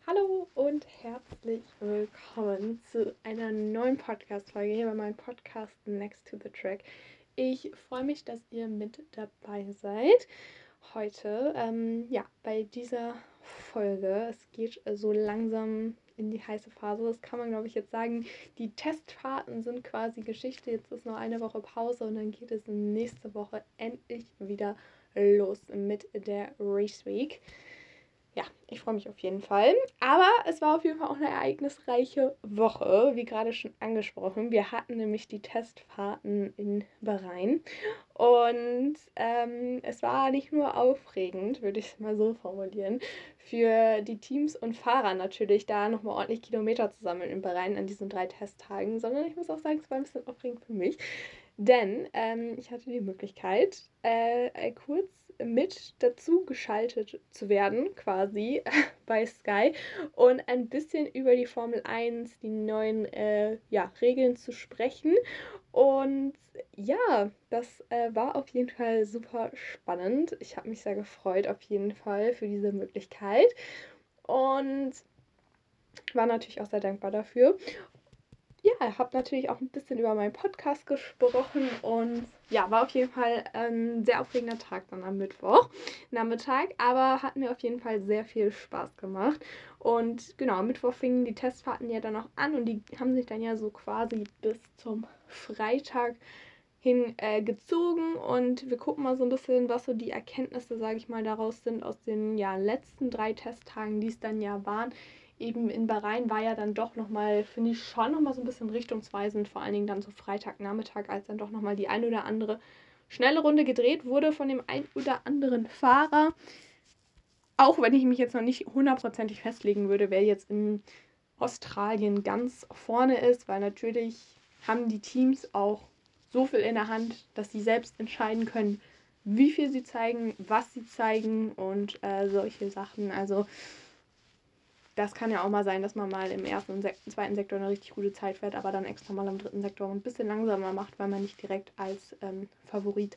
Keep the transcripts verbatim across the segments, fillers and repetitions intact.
Hallo und herzlich willkommen zu einer neuen Podcast-Folge hier bei meinem Podcast Next to the Track. Ich freue mich, dass ihr mit dabei seid heute. Ähm, ja, bei dieser Folge. Es geht so langsam in die heiße Phase. Das kann man, glaube ich, jetzt sagen. Die Testfahrten sind quasi Geschichte. Jetzt ist noch eine Woche Pause und dann geht es nächste Woche endlich wieder los mit der Race Week. Ja, ich freue mich auf jeden Fall. Aber es war auf jeden Fall auch eine ereignisreiche Woche, wie gerade schon angesprochen. Wir hatten nämlich die Testfahrten in Bahrain. Und ähm, es war nicht nur aufregend, würde ich es mal so formulieren, für die Teams und Fahrer natürlich, da nochmal ordentlich Kilometer zu sammeln in Bahrain an diesen drei Testtagen, sondern ich muss auch sagen, es war ein bisschen aufregend für mich. Denn ähm, ich hatte die Möglichkeit, äh, kurz mit dazu geschaltet zu werden, quasi bei Sky und ein bisschen über die Formel eins, die neuen äh, ja, Regeln zu sprechen. Und ja, das äh, war auf jeden Fall super spannend. Ich habe mich sehr gefreut, auf jeden Fall, für diese Möglichkeit. Und war natürlich auch sehr dankbar dafür. Ja, habe natürlich auch ein bisschen über meinen Podcast gesprochen und ja, war auf jeden Fall ein sehr aufregender Tag dann am Mittwoch Nachmittag, aber hat mir auf jeden Fall sehr viel Spaß gemacht. Und genau, am Mittwoch fingen die Testfahrten ja dann auch an und die haben sich dann ja so quasi bis zum Freitag hin äh, gezogen und wir gucken mal so ein bisschen, was so die Erkenntnisse, sage ich mal, daraus sind aus den ja, letzten drei Testtagen, die es dann ja waren. Eben in Bahrain war ja dann doch nochmal, finde ich, schon nochmal so ein bisschen richtungsweisend, vor allen Dingen dann so Freitagnachmittag, als dann doch nochmal die ein oder andere schnelle Runde gedreht wurde von dem ein oder anderen Fahrer. Auch wenn ich mich jetzt noch nicht hundertprozentig festlegen würde, wer jetzt in Australien ganz vorne ist, weil natürlich haben die Teams auch so viel in der Hand, dass sie selbst entscheiden können, wie viel sie zeigen, was sie zeigen und äh, solche Sachen. Also das kann ja auch mal sein, dass man mal im ersten und sek- zweiten Sektor eine richtig gute Zeit fährt, aber dann extra mal im dritten Sektor ein bisschen langsamer macht, weil man nicht direkt als ähm, Favorit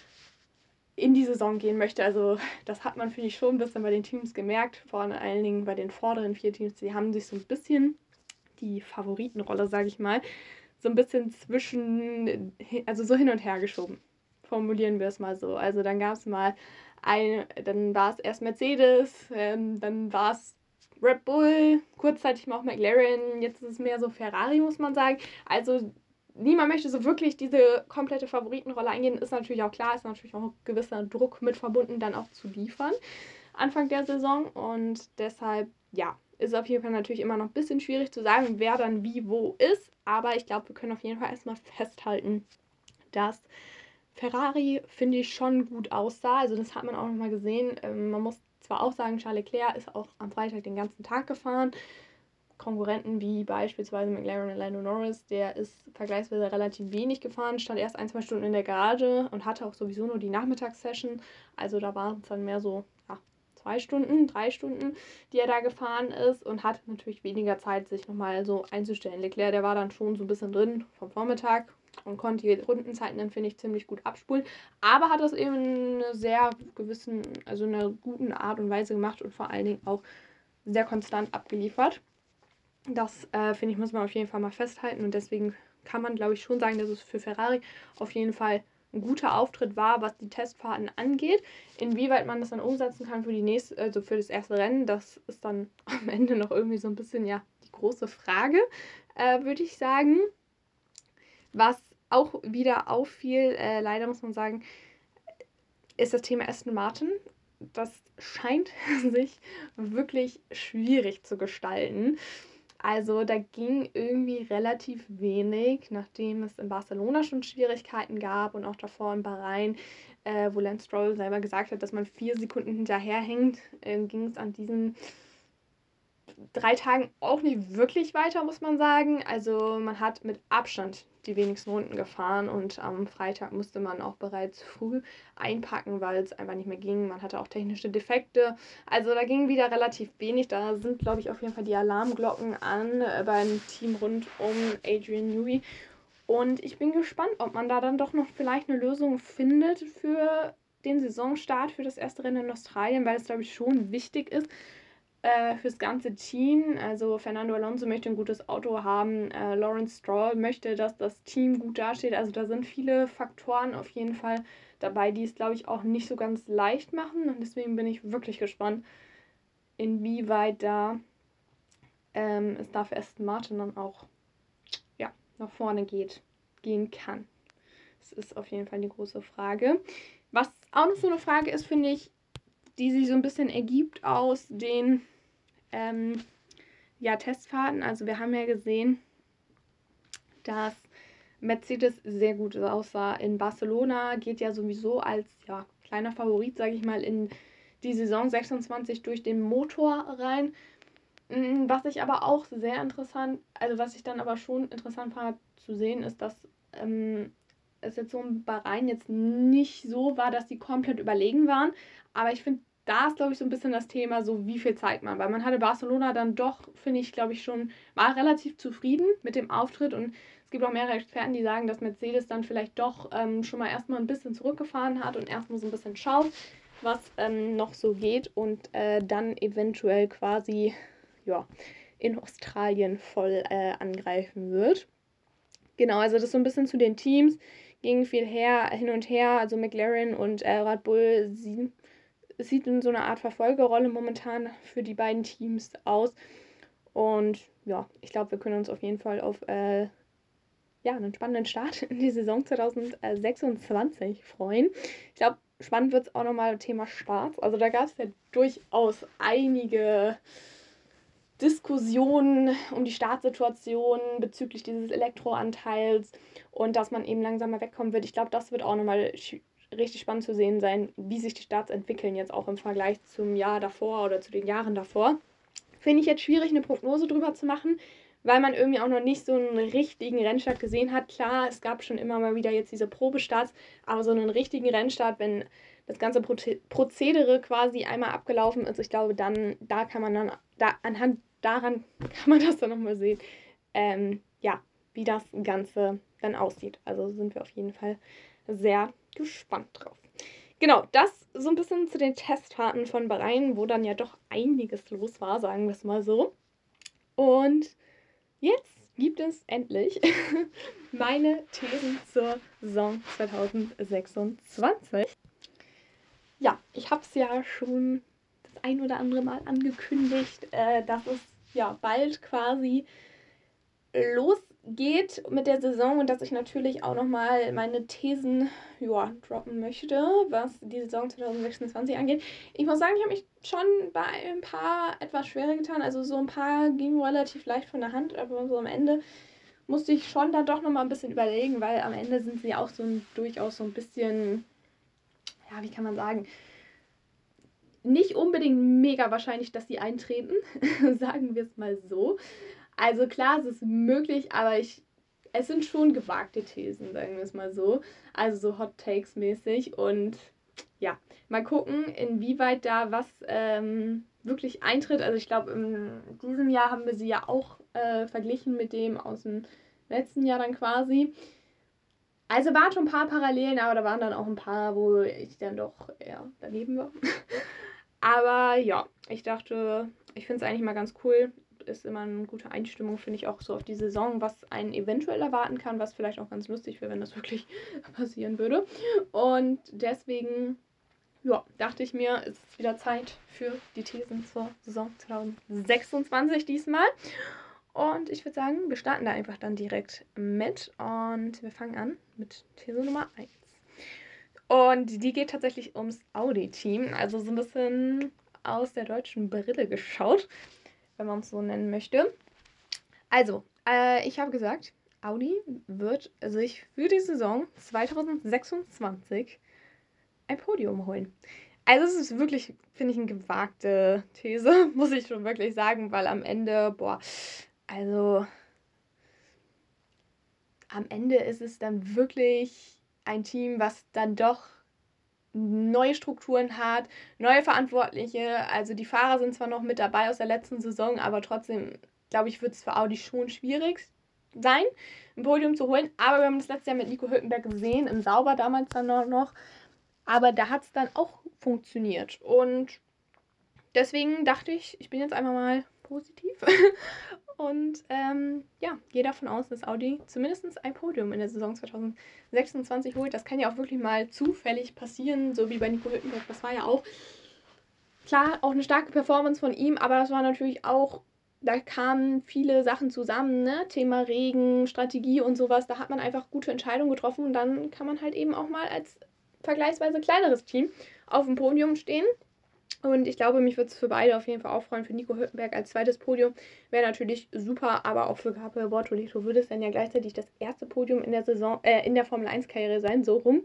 in die Saison gehen möchte. Also das hat man, finde ich, schon ein bisschen bei den Teams gemerkt, vor allen Dingen bei den vorderen vier Teams. Die haben sich so ein bisschen die Favoritenrolle, sage ich mal, so ein bisschen zwischen, also so hin und her geschoben. Formulieren wir es mal so. Also dann gab es mal ein, dann war es erst Mercedes, ähm, dann war es Red Bull, kurzzeitig mal auch McLaren, jetzt ist es mehr so Ferrari, muss man sagen. Also niemand möchte so wirklich diese komplette Favoritenrolle eingehen. Ist natürlich auch klar, ist natürlich auch ein gewisser Druck mit verbunden, dann auch zu liefern Anfang der Saison. Und deshalb, ja, ist auf jeden Fall natürlich immer noch ein bisschen schwierig zu sagen, wer dann wie wo ist. Aber ich glaube, wir können auf jeden Fall erstmal festhalten, dass Ferrari, finde ich, schon gut aussah. Also das hat man auch nochmal gesehen. Ähm, man muss zwar auch sagen, Charles Leclerc ist auch am Freitag den ganzen Tag gefahren. Konkurrenten wie beispielsweise McLaren und Lando Norris, der ist vergleichsweise relativ wenig gefahren, stand erst ein, zwei Stunden in der Garage und hatte auch sowieso nur die Nachmittagssession. Also da waren es dann mehr so ja, zwei Stunden, drei Stunden, die er da gefahren ist und hatte natürlich weniger Zeit, sich nochmal so einzustellen. Leclerc, der war dann schon so ein bisschen drin vom Vormittag und konnte die Rundenzeiten dann, finde ich, ziemlich gut abspulen. Aber hat das eben in einer sehr gewissen, also in einer guten Art und Weise gemacht und vor allen Dingen auch sehr konstant abgeliefert. Das, äh, finde ich, muss man auf jeden Fall mal festhalten und deswegen kann man, glaube ich, schon sagen, dass es für Ferrari auf jeden Fall ein guter Auftritt war, was die Testfahrten angeht. Inwieweit man das dann umsetzen kann für die nächste, also für das erste Rennen, das ist dann am Ende noch irgendwie so ein bisschen ja die große Frage, äh, würde ich sagen. Was auch wieder auffiel, äh, leider muss man sagen, ist das Thema Aston Martin. Das scheint sich wirklich schwierig zu gestalten. Also da ging irgendwie relativ wenig, nachdem es in Barcelona schon Schwierigkeiten gab und auch davor in Bahrain, äh, wo Lance Stroll selber gesagt hat, dass man vier Sekunden hinterherhängt, äh, ging es an diesen drei Tagen auch nicht wirklich weiter, muss man sagen. Also man hat mit Abstand die wenigsten Runden gefahren und am Freitag musste man auch bereits früh einpacken, weil es einfach nicht mehr ging. Man hatte auch technische Defekte. Also da ging wieder relativ wenig. Da sind, glaube ich, auf jeden Fall die Alarmglocken an äh, beim Team rund um Adrian Newey. Und ich bin gespannt, ob man da dann doch noch vielleicht eine Lösung findet für den Saisonstart, für das erste Rennen in Australien, weil es, glaube ich, schon wichtig ist, äh, fürs ganze Team. Also Fernando Alonso möchte ein gutes Auto haben, äh, Lawrence Stroll möchte, dass das Team gut dasteht. Also da sind viele Faktoren auf jeden Fall dabei, die es, glaube ich, auch nicht so ganz leicht machen. Und deswegen bin ich wirklich gespannt, inwieweit da ähm, es da für Aston Martin dann auch ja, nach vorne geht, gehen kann. Das ist auf jeden Fall die große Frage. Was auch noch so eine Frage ist, finde ich, die sich so ein bisschen ergibt aus den ähm, ja, Testfahrten. Also wir haben ja gesehen, dass Mercedes sehr gut aussah. In Barcelona geht ja sowieso als ja, kleiner Favorit, sage ich mal, in die Saison sechsundzwanzig durch den Motor rein. Was ich aber auch sehr interessant, also was ich dann aber schon interessant fand zu sehen, ist, dass ähm, es jetzt so in Bahrain jetzt nicht so war, dass die komplett überlegen waren. Aber ich finde, da ist, glaube ich, so ein bisschen das Thema, so wie viel Zeit man. Weil man hatte Barcelona dann doch, finde ich, glaube ich, schon, war relativ zufrieden mit dem Auftritt. Und es gibt auch mehrere Experten, die sagen, dass Mercedes dann vielleicht doch ähm, schon mal erstmal ein bisschen zurückgefahren hat und erstmal so ein bisschen schaut, was ähm, noch so geht. Und äh, dann eventuell quasi ja, in Australien voll äh, angreifen wird. Genau, also das so ein bisschen zu den Teams ging viel her, hin und her. Also McLaren und äh, Red Bull sie, sieht in so einer Art Verfolgerrolle momentan für die beiden Teams aus. Und ja, ich glaube, wir können uns auf jeden Fall auf äh, ja, einen spannenden Start in die Saison zwanzig sechsundzwanzig freuen. Ich glaube, spannend wird es auch nochmal Thema Starts. Also da gab es ja durchaus einige Diskussionen um die Startsituation bezüglich dieses Elektroanteils und dass man eben langsamer wegkommen wird. Ich glaube, das wird auch nochmal richtig spannend zu sehen sein, wie sich die Starts entwickeln, jetzt auch im Vergleich zum Jahr davor oder zu den Jahren davor. Finde ich jetzt schwierig, eine Prognose drüber zu machen, weil man irgendwie auch noch nicht so einen richtigen Rennstart gesehen hat. Klar, es gab schon immer mal wieder jetzt diese Probestarts, aber so einen richtigen Rennstart, wenn das ganze Prozedere quasi einmal abgelaufen ist, ich glaube, dann, da kann man dann, da, anhand daran kann man das dann nochmal sehen, ähm, ja, wie das Ganze dann aussieht. Also sind wir auf jeden Fall sehr gespannt drauf. Genau, das so ein bisschen zu den Testfahrten von Bahrain, wo dann ja doch einiges los war, sagen wir es mal so. Und jetzt gibt es endlich meine Thesen zur Saison zwanzig sechsundzwanzig. Ja, ich habe es ja schon das ein oder andere Mal angekündigt, äh, dass es ja bald quasi losgeht mit der Saison und dass ich natürlich auch nochmal meine Thesen ja, droppen möchte, was die Saison zwanzig sechsundzwanzig angeht. Ich muss sagen, ich habe mich schon bei ein paar etwas schwerer getan. Also so ein paar gingen relativ leicht von der Hand, aber so am Ende musste ich schon da doch nochmal ein bisschen überlegen, weil am Ende sind sie auch so ein, durchaus so ein bisschen, ja, wie kann man sagen, nicht unbedingt mega wahrscheinlich, dass sie eintreten, sagen wir es mal so. Also klar, es ist möglich, aber ich, es sind schon gewagte Thesen, sagen wir es mal so. Also so Hot Takes mäßig und ja, mal gucken, inwieweit da was ähm, wirklich eintritt. Also ich glaube, in diesem Jahr haben wir sie ja auch äh, verglichen mit dem aus dem letzten Jahr dann quasi. Also waren schon ein paar Parallelen, aber da waren dann auch ein paar, wo ich dann doch eher daneben war. Aber ja, ich dachte, ich finde es eigentlich mal ganz cool. Ist immer eine gute Einstimmung, finde ich, auch so auf die Saison, was einen eventuell erwarten kann, was vielleicht auch ganz lustig wäre, wenn das wirklich passieren würde. Und deswegen, ja, dachte ich mir, es ist wieder Zeit für die Thesen zur Saison zwanzig sechsundzwanzig diesmal. Und ich würde sagen, wir starten da einfach dann direkt mit und wir fangen an mit These Nummer eins. Und die geht tatsächlich ums Audi-Team, also so ein bisschen aus der deutschen Brille geschaut, wenn man es so nennen möchte. Also, äh, ich habe gesagt, Audi wird sich für die Saison zwanzig sechsundzwanzig ein Podium holen. Also es ist wirklich, finde ich, eine gewagte These, muss ich schon wirklich sagen, weil am Ende, boah, also am Ende ist es dann wirklich ein Team, was dann doch neue Strukturen hat, neue Verantwortliche. Also die Fahrer sind zwar noch mit dabei aus der letzten Saison, aber trotzdem, glaube ich, wird es für Audi schon schwierig sein, ein Podium zu holen. Aber wir haben das letztes Jahr mit Nico Hülkenberg gesehen, im Sauber damals dann noch. Aber da hat es dann auch funktioniert. Und deswegen dachte ich, ich bin jetzt einfach mal positiv und ähm, ja, gehe davon aus, dass Audi zumindest ein Podium in der Saison zwanzig sechsundzwanzig holt. Das kann ja auch wirklich mal zufällig passieren, so wie bei Nico Hülkenberg. Das war ja auch, klar, auch eine starke Performance von ihm, aber das war natürlich auch, da kamen viele Sachen zusammen, ne? Thema Regen, Strategie und sowas. Da hat man einfach gute Entscheidungen getroffen und dann kann man halt eben auch mal als vergleichsweise kleineres Team auf dem Podium stehen. Und ich glaube, mich würde es für beide auf jeden Fall auch freuen. Für Nico Hülkenberg als zweites Podium wäre natürlich super, aber auch für Gabriel Bortolito würde es dann ja gleichzeitig das erste Podium in der Saison, äh, in der Formel eins Karriere sein, so rum.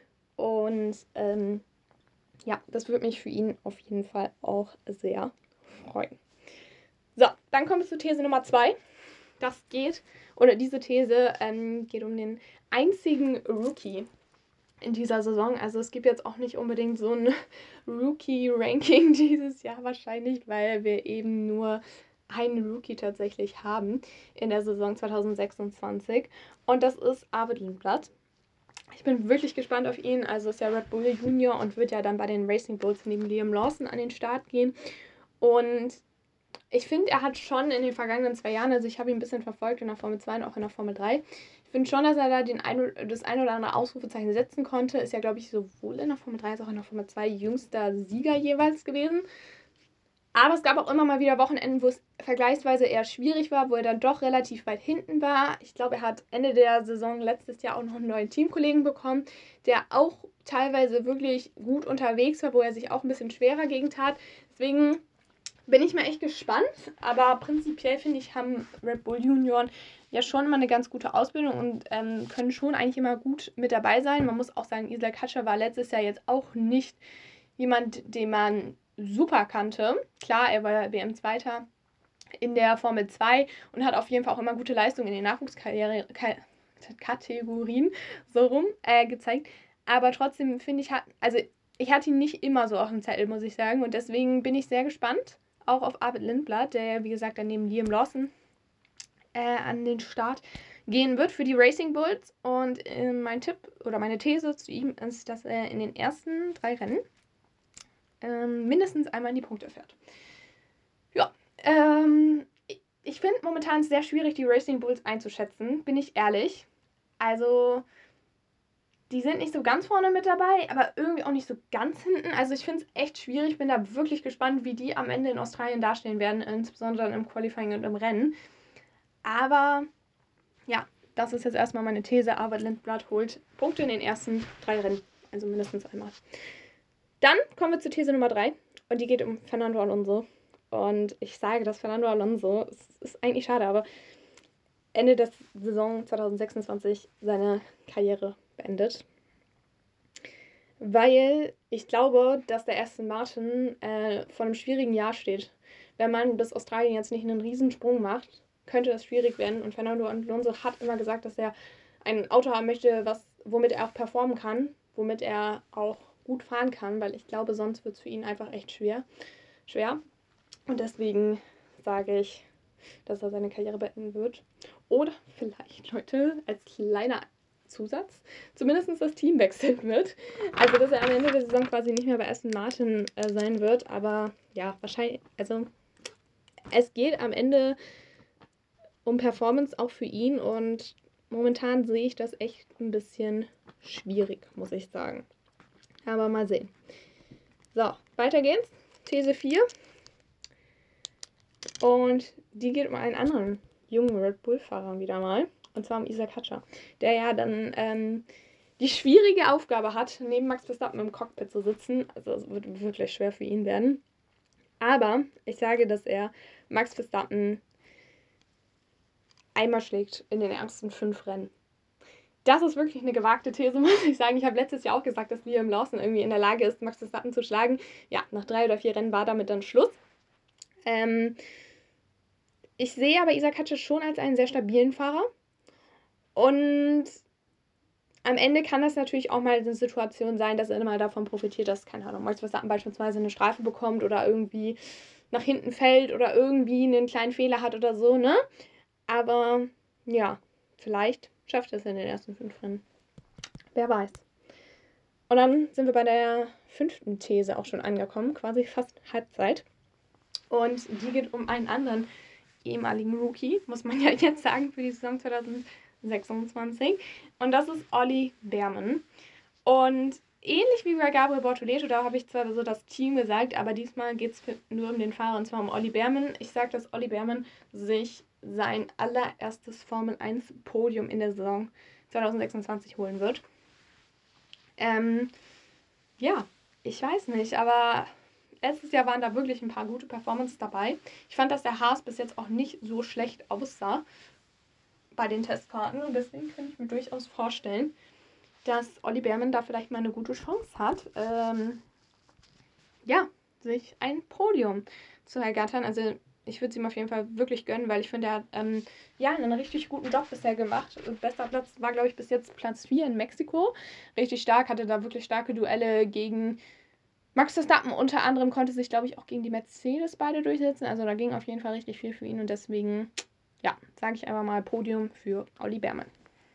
Und ähm, ja, das würde mich für ihn auf jeden Fall auch sehr freuen. So, dann kommen wir zu These Nummer zwei. Das geht, oder diese These ähm, geht um den einzigen Rookie in dieser Saison. Also es gibt jetzt auch nicht unbedingt so ein Rookie-Ranking dieses Jahr wahrscheinlich, weil wir eben nur einen Rookie tatsächlich haben in der Saison zwanzig sechsundzwanzig. Und das ist Arvid Lindblad. Ich bin wirklich gespannt auf ihn. Also ist ja Red Bull Junior und wird ja dann bei den Racing Bulls neben Liam Lawson an den Start gehen. Und ich finde, er hat schon in den vergangenen zwei Jahren, also ich habe ihn ein bisschen verfolgt in der Formel zwei und auch in der Formel drei, ich finde schon, dass er da den ein, das ein oder andere Ausrufezeichen setzen konnte. Ist ja, glaube ich, sowohl in der Formel drei als auch in der Formel zwei jüngster Sieger jeweils gewesen. Aber es gab auch immer mal wieder Wochenenden, wo es vergleichsweise eher schwierig war, wo er dann doch relativ weit hinten war. Ich glaube, er hat Ende der Saison letztes Jahr auch noch einen neuen Teamkollegen bekommen, der auch teilweise wirklich gut unterwegs war, wo er sich auch ein bisschen schwerer gegen tat. Deswegen bin ich mal echt gespannt, aber prinzipiell finde ich, haben Red Bull Junioren ja schon immer eine ganz gute Ausbildung und ähm, können schon eigentlich immer gut mit dabei sein. Man muss auch sagen, Isla Katscher war letztes Jahr jetzt auch nicht jemand, den man super kannte. Klar, er war W M-Zweiter in der Formel zwei und hat auf jeden Fall auch immer gute Leistungen in den Nachwuchskategorien so rum äh, gezeigt. Aber trotzdem finde ich, hat, also ich hatte ihn nicht immer so auf dem Zettel, muss ich sagen. Und deswegen bin ich sehr gespannt, auch auf Arvid Lindblad, der ja, wie gesagt, dann neben Liam Lawson äh, an den Start gehen wird für die Racing Bulls. Und äh, mein Tipp oder meine These zu ihm ist, dass er in den ersten drei Rennen ähm, mindestens einmal in die Punkte fährt. Ja, ähm, ich finde momentan es sehr schwierig, die Racing Bulls einzuschätzen, bin ich ehrlich. Also, die sind nicht so ganz vorne mit dabei, aber irgendwie auch nicht so ganz hinten. Also ich finde es echt schwierig, bin da wirklich gespannt, wie die am Ende in Australien dastehen werden, insbesondere im Qualifying und im Rennen. Aber ja, das ist jetzt erstmal meine These. Arvid Lindblad holt Punkte in den ersten drei Rennen, also mindestens einmal. Dann kommen wir zur These Nummer drei und die geht um Fernando Alonso. Und ich sage, dass Fernando Alonso, es ist eigentlich schade, aber Ende der Saison zwanzig sechsundzwanzig seine Karriere beendet. Weil ich glaube, dass der Aston Martin äh, vor einem schwierigen Jahr steht. Wenn man bis Australien jetzt nicht einen Riesensprung macht, könnte das schwierig werden. Und Fernando Alonso hat immer gesagt, dass er ein Auto haben möchte, was, womit er auch performen kann, womit er auch gut fahren kann, weil ich glaube, sonst wird es für ihn einfach echt schwer. schwer. Und deswegen sage ich, dass er seine Karriere beenden wird. Oder vielleicht, Leute, als kleiner Zusatz, zumindest das Team wechseln wird. Also, dass er am Ende der Saison quasi nicht mehr bei Aston Martin äh, sein wird. Aber ja, wahrscheinlich, also es geht am Ende um Performance auch für ihn und momentan sehe ich das echt ein bisschen schwierig, muss ich sagen. Aber mal sehen. So, weiter geht's. These vier. Und die geht um einen anderen jungen Red Bull-Fahrer wieder mal. Und zwar um Isla Katscher, der ja dann ähm, die schwierige Aufgabe hat, neben Max Verstappen im Cockpit zu sitzen. Also es wird wirklich schwer für ihn werden. Aber ich sage, dass er Max Verstappen einmal schlägt in den ersten fünf Rennen. Das ist wirklich eine gewagte These, muss ich sagen. Ich habe letztes Jahr auch gesagt, dass Liam Lawson irgendwie in der Lage ist, Max Verstappen zu schlagen. Ja, nach drei oder vier Rennen war damit dann Schluss. Ähm, ich sehe aber Isla Katscher schon als einen sehr stabilen Fahrer. Und am Ende kann das natürlich auch mal eine Situation sein, dass er immer davon profitiert, dass, keine Ahnung, Max Verstappen beispielsweise eine Strafe bekommt oder irgendwie nach hinten fällt oder irgendwie einen kleinen Fehler hat oder so, ne? Aber ja, vielleicht schafft er es in den ersten fünf Rennen. Wer weiß. Und dann sind wir bei der fünften These auch schon angekommen, quasi fast Halbzeit. Und die geht um einen anderen ehemaligen Rookie, muss man ja jetzt sagen, für die Saison zwanzig sechsundzwanzig. Und das ist Olli Bearman. Und ähnlich wie bei Gabriel Bortoleto, da habe ich zwar so das Team gesagt, aber diesmal geht es nur um den Fahrer, und zwar um Olli Bearman. Ich sage, dass Olli Bearman sich sein allererstes Formel eins Podium in der Saison zwanzig sechsundzwanzig holen wird. Ähm, ja, ich weiß nicht, aber letztes Jahr waren da wirklich ein paar gute Performances dabei. Ich fand, dass der Haas bis jetzt auch nicht so schlecht aussah bei den Testfahrten, und deswegen könnte ich mir durchaus vorstellen, dass Olli Bearman da vielleicht mal eine gute Chance hat, ähm, ja, sich ein Podium zu ergattern. Also ich würde es ihm auf jeden Fall wirklich gönnen, weil ich finde, er hat ähm, ja, einen richtig guten Job bisher gemacht. Bester Platz war, glaube ich, bis jetzt Platz vier in Mexiko. Richtig stark, hatte da wirklich starke Duelle gegen Max Verstappen unter anderem, konnte sich, glaube ich, auch gegen die Mercedes beide durchsetzen. Also da ging auf jeden Fall richtig viel für ihn, und deswegen, ja, sage ich einfach mal Podium für Olli Bearman.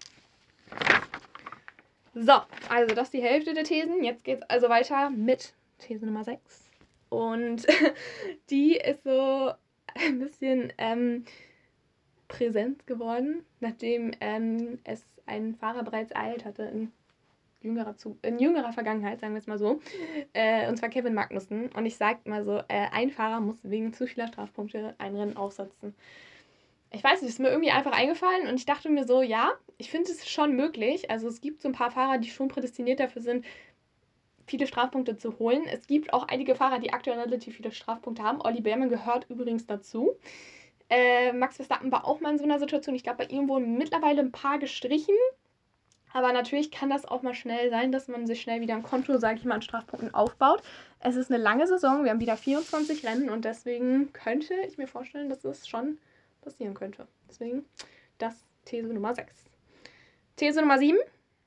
So, also das ist die Hälfte der Thesen. Jetzt geht es also weiter mit These Nummer sechs. Und die ist so ein bisschen ähm, präsent geworden, nachdem ähm, es einen Fahrer bereits ereilt hatte in jüngerer, Zu- in jüngerer Vergangenheit, sagen wir es mal so. Äh, und zwar Kevin Magnussen. Und ich sag mal so, äh, ein Fahrer muss wegen zu vieler Strafpunkte ein Rennen aufsetzen. Ich weiß nicht, es ist mir irgendwie einfach eingefallen, und ich dachte mir so, ja, ich finde es schon möglich. Also es gibt so ein paar Fahrer, die schon prädestiniert dafür sind, viele Strafpunkte zu holen. Es gibt auch einige Fahrer, die aktuell relativ viele Strafpunkte haben. Olli Bearman gehört übrigens dazu. Äh, Max Verstappen war auch mal in so einer Situation. Ich glaube, bei ihm wurden mittlerweile ein paar gestrichen. Aber natürlich kann das auch mal schnell sein, dass man sich schnell wieder ein Konto, sage ich mal, an Strafpunkten aufbaut. Es ist eine lange Saison, wir haben wieder vierundzwanzig Rennen, und deswegen könnte ich mir vorstellen, dass es schon passieren könnte. Deswegen das These Nummer sechs. These Nummer sieben.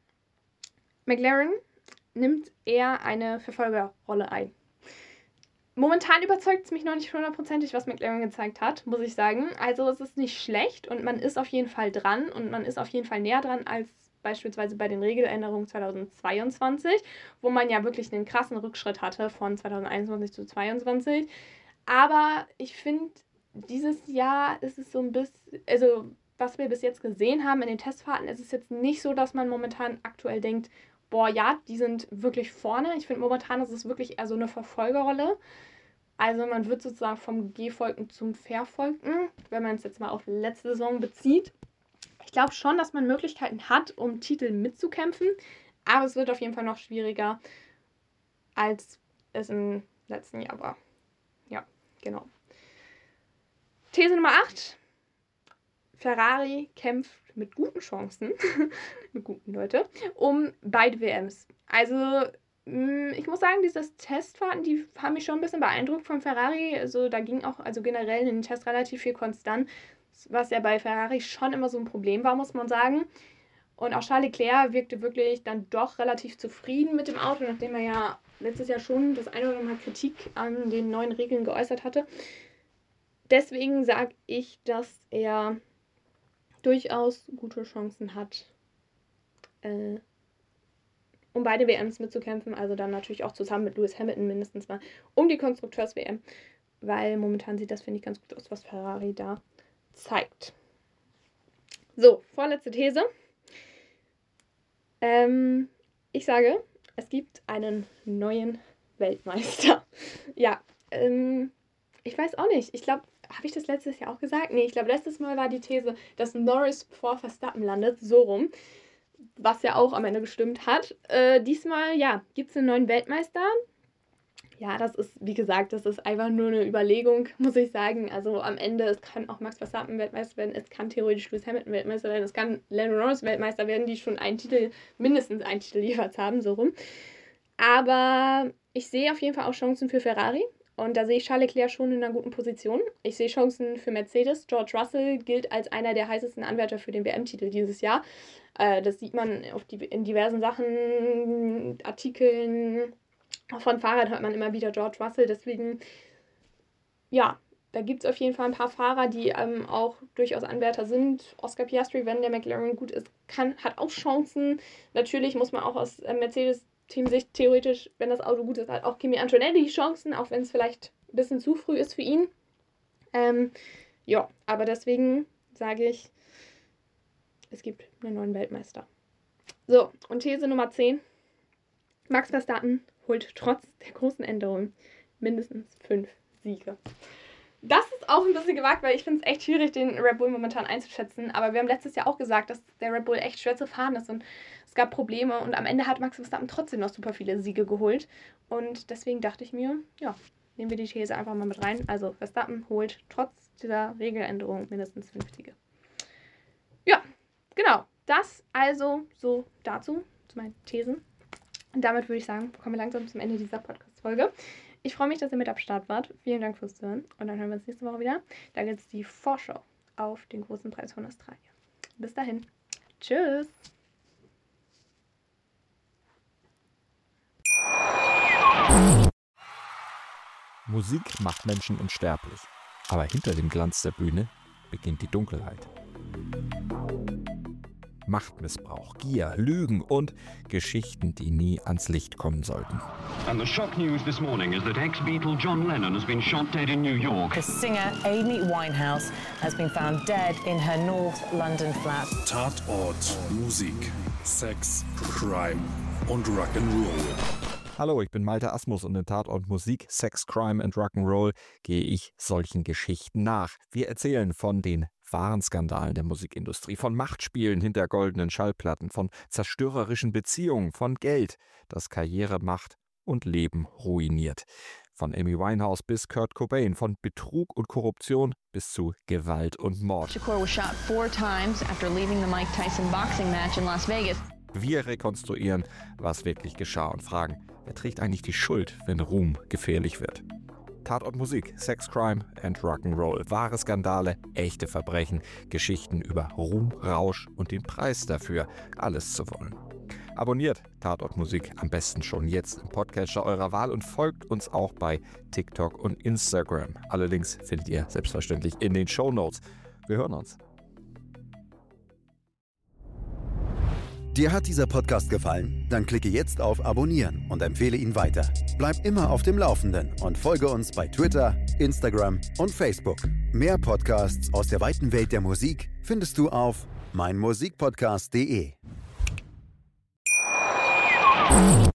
McLaren nimmt eher eine Verfolgerrolle ein. Momentan überzeugt es mich noch nicht hundertprozentig, was McLaren gezeigt hat, muss ich sagen. Also es ist nicht schlecht, und man ist auf jeden Fall dran, und man ist auf jeden Fall näher dran als beispielsweise bei den Regeländerungen zweitausendzweiundzwanzig, wo man ja wirklich einen krassen Rückschritt hatte von zweitausendeinundzwanzig zu zweitausendzweiundzwanzig. Aber ich finde, dieses Jahr ist es so ein bisschen, also was wir bis jetzt gesehen haben in den Testfahrten, ist es jetzt nicht so, dass man momentan aktuell denkt, boah, ja, die sind wirklich vorne. Ich finde, momentan ist es wirklich eher so eine Verfolgerrolle. Also man wird sozusagen vom Gefolgten zum Verfolgten, wenn man es jetzt mal auf letzte Saison bezieht. Ich glaube schon, dass man Möglichkeiten hat, um Titel mitzukämpfen, aber es wird auf jeden Fall noch schwieriger, als es im letzten Jahr war. Ja, genau. These Nummer acht. Ferrari kämpft mit guten Chancen, mit guten Leute, um beide W Ms. Also ich muss sagen, diese Testfahrten, die haben mich schon ein bisschen beeindruckt von Ferrari. Also da ging auch, also generell in den Tests relativ viel konstant, was ja bei Ferrari schon immer so ein Problem war, muss man sagen. Und auch Charles Leclerc wirkte wirklich dann doch relativ zufrieden mit dem Auto, nachdem er ja letztes Jahr schon das eine oder andere Mal Kritik an den neuen Regeln geäußert hatte. Deswegen sage ich, dass er durchaus gute Chancen hat, äh, um beide W Ms mitzukämpfen. Also dann natürlich auch zusammen mit Lewis Hamilton mindestens mal um die Konstrukteurs-W M. Weil momentan sieht das, finde ich, ganz gut aus, was Ferrari da zeigt. So, vorletzte These. Ähm, ich sage, es gibt einen neuen Weltmeister. Ja, ähm, ich weiß auch nicht. Ich glaube, habe ich das letztes Jahr auch gesagt? Nee, ich glaube, letztes Mal war die These, dass Norris vor Verstappen landet, so rum. Was ja auch am Ende gestimmt hat. Äh, diesmal, ja, gibt es einen neuen Weltmeister. Ja, das ist, wie gesagt, das ist einfach nur eine Überlegung, muss ich sagen. Also am Ende, es kann auch Max Verstappen Weltmeister werden, es kann theoretisch Lewis Hamilton Weltmeister werden, es kann Lando Norris Weltmeister werden, die schon einen Titel, mindestens einen Titel jeweils haben, so rum. Aber ich sehe auf jeden Fall auch Chancen für Ferrari. Und da sehe ich Charles Leclerc schon in einer guten Position. Ich sehe Chancen für Mercedes. George Russell gilt als einer der heißesten Anwärter für den W M-Titel dieses Jahr. Äh, das sieht man auf die, in diversen Sachen, Artikeln. Auch von Fahrern hört man immer wieder George Russell. Deswegen, ja, da gibt es auf jeden Fall ein paar Fahrer, die ähm, auch durchaus Anwärter sind. Oscar Piastri, wenn der McLaren gut ist, kann, hat auch Chancen. Natürlich muss man auch aus äh, Mercedes Teamsicht theoretisch, wenn das Auto gut ist, hat auch Kimi Antonelli Chancen, auch wenn es vielleicht ein bisschen zu früh ist für ihn. Ähm, ja, aber deswegen sage ich, es gibt einen neuen Weltmeister. So, und These Nummer zehn. Max Verstappen holt trotz der großen Änderungen mindestens fünf Siege. Das ist auch ein bisschen gewagt, weil ich finde es echt schwierig, den Red Bull momentan einzuschätzen. Aber wir haben letztes Jahr auch gesagt, dass der Red Bull echt schwer zu fahren ist und es gab Probleme. Und am Ende hat Max Verstappen trotzdem noch super viele Siege geholt. Und deswegen dachte ich mir, ja, nehmen wir die These einfach mal mit rein. Also Verstappen holt trotz dieser Regeländerung mindestens fünf Siege. Ja, genau. Das also so dazu, zu meinen Thesen. Und damit würde ich sagen, kommen wir langsam zum Ende dieser Podcast-Folge. Ich freue mich, dass ihr mit am Start wart. Vielen Dank fürs Zuhören. Und dann hören wir uns nächste Woche wieder. Da gibt es die Vorschau auf den großen Preis von Australien. Bis dahin. Tschüss. Musik macht Menschen unsterblich. Aber hinter dem Glanz der Bühne beginnt die Dunkelheit. Machtmissbrauch, Gier, Lügen und Geschichten, die nie ans Licht kommen sollten. And the shock news this morning is that ex-Beatle John Lennon has been shot dead in New York. The singer Amy Winehouse has been found dead in her North London flat. Tatort, Musik, Sex, Crime und Rock'n'Roll. Hallo, ich bin Malte Asmus und in Tatort Musik, Sex, Crime and Rock'n'Roll gehe ich solchen Geschichten nach. Wir erzählen von den wahren Skandalen der Musikindustrie, von Machtspielen hinter goldenen Schallplatten, von zerstörerischen Beziehungen, von Geld, das Karriere, Macht und Leben ruiniert. Von Amy Winehouse bis Kurt Cobain, von Betrug und Korruption bis zu Gewalt und Mord. Shakur was shot four times after leaving the Mike Tyson boxing match in Las Vegas. Wir rekonstruieren, was wirklich geschah und fragen, wer trägt eigentlich die Schuld, wenn Ruhm gefährlich wird? Tatort Musik, Sex, Crime and Rock'n'Roll. Wahre Skandale, echte Verbrechen, Geschichten über Ruhm, Rausch und den Preis dafür, alles zu wollen. Abonniert Tatort Musik am besten schon jetzt im Podcatcher eurer Wahl und folgt uns auch bei TikTok und Instagram. Alle Links findet ihr selbstverständlich in den Shownotes. Wir hören uns. Dir hat dieser Podcast gefallen? Dann klicke jetzt auf Abonnieren und empfehle ihn weiter. Bleib immer auf dem Laufenden und folge uns bei Twitter, Instagram und Facebook. Mehr Podcasts aus der weiten Welt der Musik findest du auf meinmusikpodcast punkt de.